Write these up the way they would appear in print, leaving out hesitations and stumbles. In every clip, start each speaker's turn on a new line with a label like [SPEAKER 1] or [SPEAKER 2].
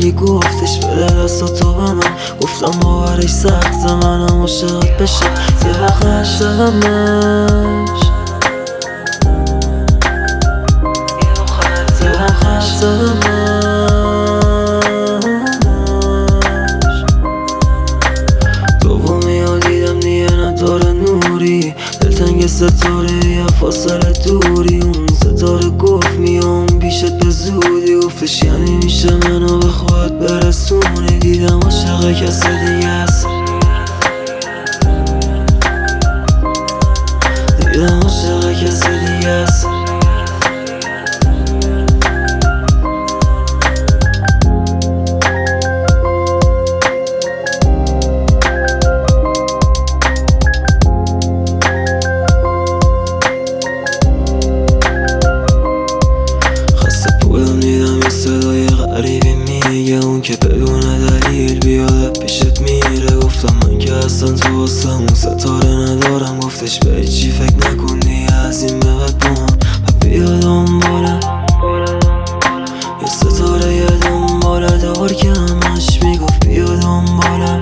[SPEAKER 1] ولی گفتش بده دست تو به من. گفتم باورش سخته منم عاشقت بشه. یه وقت زدمش دومی ها دیدم دیگه نداره نوری، دلتنگ ستاره یه فاصله دوری. اون ستاره گفت میام پیشت به زودی، گفتش یعنی میشه منو به خودت برسونی. دیدم عاشق کسی دیگه است، دیدم عاشق کسی دیگه است. دیدم یه صدای غریبی میگه اون که بدون دلیل بیاد پیشت میره. گفتم من که اصلا تو واسه اون ستاره ندارم. گفتش به چی فکر نکنی از این به بعد با من و بیا دنبالم. یه ستاره یه دنباله دار که همش میگفت بیا دنبالم.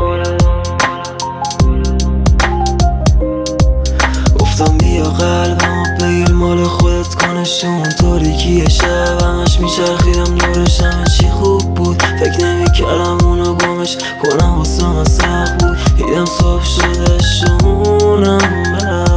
[SPEAKER 1] گفتم بیا قلبم بگیر مال خودت کنشون. تاریکی شب همش میچرخیدم دورش، همه چی خوب بود. فکر نمیکردم اونو گمش کنم واسه من سخت بود. دیدم صبح شده شمونم